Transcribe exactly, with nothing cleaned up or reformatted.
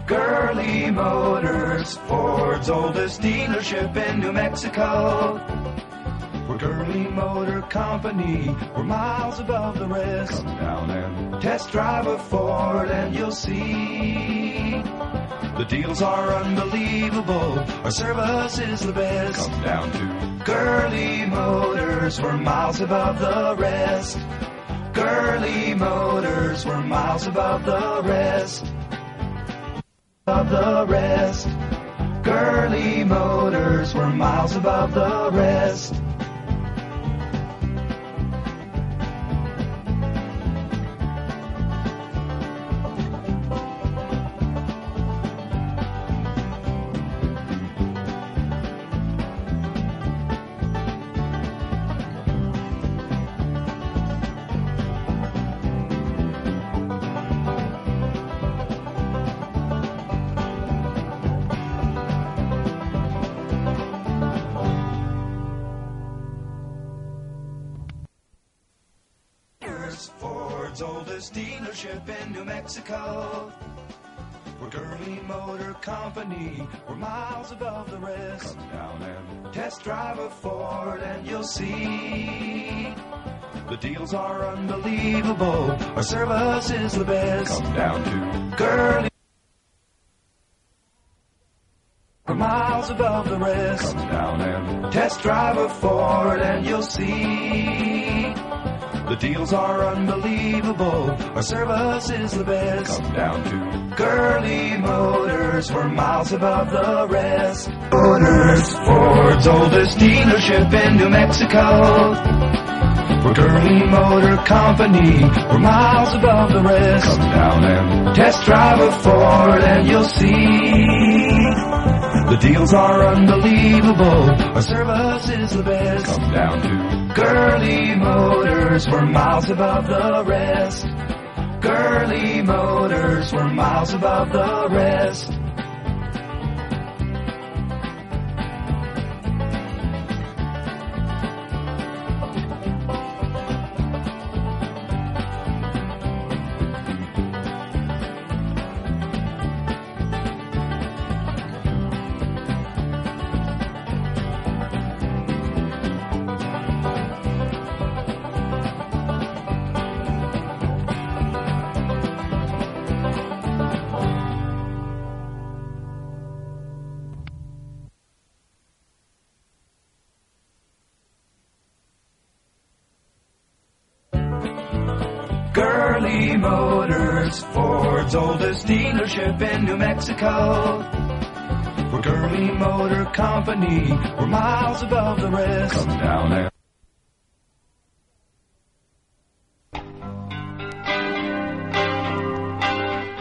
Gurley Motors, Ford's oldest dealership in New Mexico. We're Gurley Motor Company, we're miles above the rest. Come down and test drive a Ford and you'll see the deals are unbelievable, our service is the best. come down to Gurley Motors, we're miles above the rest. Gurley Motors, we're miles above the rest. Above the rest. Gurley Motors, we're miles above the rest. Ford's oldest dealership in New Mexico. We're Gurley Motor Company, we're miles above the rest. come down and Test drive a Ford and you'll see the deals are unbelievable, our service is the best. come down to Gurley, we're miles above the rest. come down and Test drive a Ford and you'll see the deals are unbelievable, our service is the best. come down to Gurley Motors, we're miles above the rest. Motors, Ford's oldest dealership in New Mexico. We're Gurley Motor Company, we're miles above the rest. come down and Test drive a Ford and you'll see the deals are unbelievable, our service is the best. come down to Gurley Motors, we're miles above the rest. Gurley Motors, we're miles above the rest. Gurley Motors, Ford's oldest dealership in New Mexico. We're Gurley Motor Company, we're miles above the rest. come down and